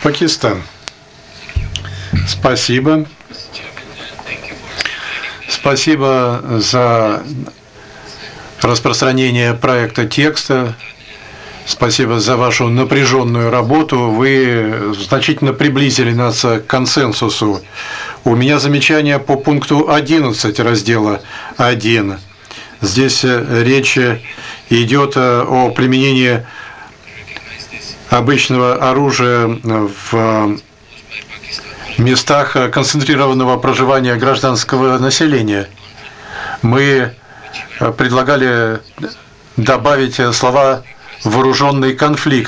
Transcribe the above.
Пакистан. Спасибо. Спасибо за распространение проекта текста. Спасибо за вашу напряженную работу. Вы значительно приблизили нас к консенсусу. У меня замечание по пункту 11 раздела 1. Здесь речь идет о применении обычного оружия в местах концентрированного проживания гражданского населения. Мы предлагали добавить слова «вооруженный конфликт».